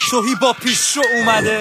توهی با پیش رو اومده،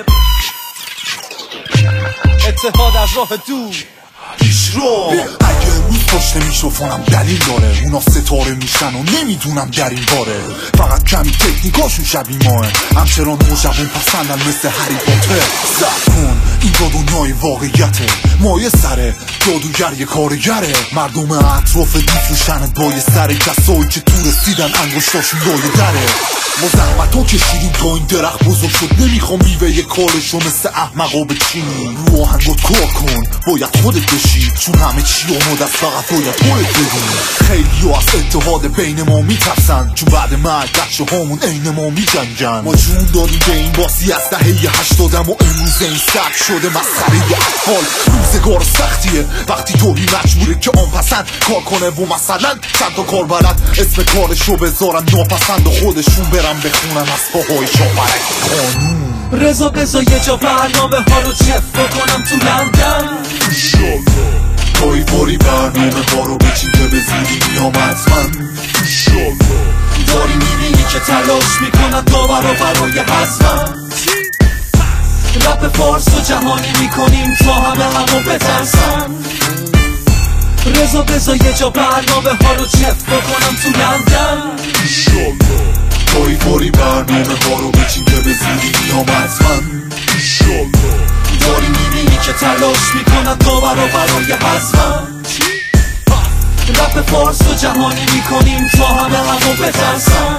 اتحاد از راه دور پیش رو. اگه روز پشت میکروفونم دلیل داره، اونا ستاره میشن و نمیدونم در این باره. فقط کمی تکنیکاشون شبیه ماه، همچنان نوجوان پسندن مثل هری پاتر. زد کن این با دنیای واقعیته، مایه سره جادوگر یه کارگره. مردم اطراف میفروشنت با یه سر، کسایی که تو رسیدن انگشتاشون لای دره. ما زحمتو کشیدیم تا این درخت بزرگ شد، نمیخوام میوه کارشو مثل احمقا بچینی. رو آهنگات کار کن، باید خودت بشی، چون همه چی آماده است، فقط باید خودت بدونی. خیلی ها از اتحاد بین ما میترسن، چون بعد مرگ بچه هامون عین ما میجنگن. ما جون دادیم به این بازی از دهه 80 و امروز این سگ شده مسخره اطفال. روزگار سختیه وقتی توهی مجبوره که آن پسند کار کنه و مثلا چند تا کار بلد اسم کارشو بذارن ناپسند و خودشون برن بخونن از پاهای شاپرک قانون. رضا بزا یه جا برنامه ها رو چف کنم تو لندن، توی باری برنامه ها رو بچین که به زودی میام حتما. داری میبینی که تلاش میکنن داور و برای حزمن. رپ فارس و جهانی میکنیم تا همو بترسن. رضا بزا یه جا برنامه ها رو چف کنم تو لندن، توی باری برنامه ها رو بچین که به زودی میام حتما. داری میبینی که تلاش میکنن داور و برای حزمن. رپ فارس و جهانی میکنیم تا همو بترسن.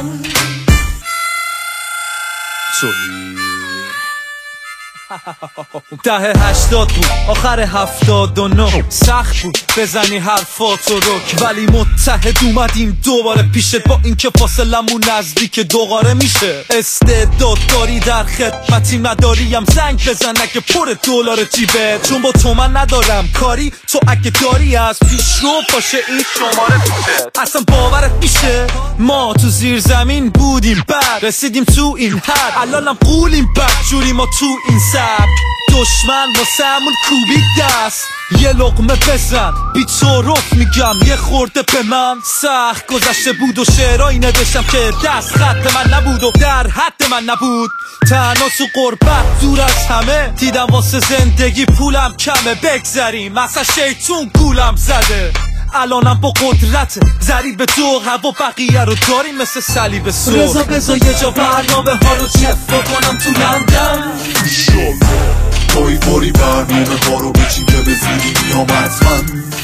دهه 80 بود آخر 79، سخت بود بزنی حرفاتو رک، ولی متحد اومدیم دوباره پیشت، با اینکه فاصلمون نزدیک دوباره میشه. استعداد داری در خدمتیم، نداریم زنگ بزن اگه پر دلار جیبت، چون با تو من ندارم کاری، تو اگه داری از پیش رو باشه این شماره پیشت. اصلا باورت میشه ما تو زیر زمین بودیم، بعد رسیدیم تو این حد، الانم قولیم بدجوری ما تو این دشمن واسمون کوبید دست. یه لقمه بزن بی تعارف میگم یه خورده به من، سخت گذشته بود و شعرهایی نوشتم که دست خط من نبود و در حد من نبود. تنها تو غربت دور از همه دیدم واسه زندگی پولم کمه، بگذریم اصلا شیطون گولم زده. الانم با قدرت ضریب دو هوا بقیه رو داریم مثل صلیب سرخ. رضا بزا یه جا برنامه ها رو چف کنم تو لندن، توی باری برنامه ها رو بچین که به زودی میام حتما.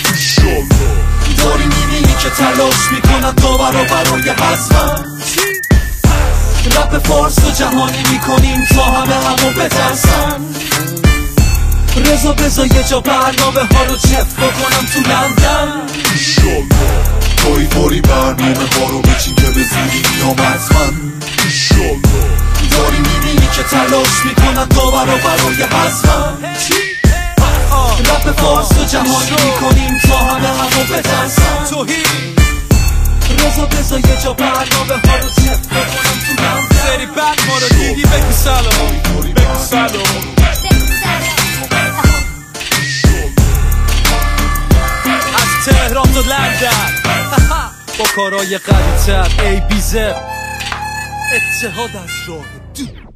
داری میبینی که تلاش میکنن داور و برای حزمن. رپ فارس و جهانی میکنیم تا همو بترسن. رضا بزا یه جا برنامه ها رو چف کنم تو لندن، توی باری برنامه ها رو بچین که به زودی میام حتما. داری میبینی که تلاش میکنن داور و برای حزمن. رپ فارس و جهانی میکنیم تا همو بترسن. رضا بزا یه جا برنامه ها رو چف کنم تو لندن. سری بعد ما رو دیدی بگو سلام، بگو سلام. تهران تا لندن با کارهای قوی‌تر، ای بی زد اتحاد از راه دور.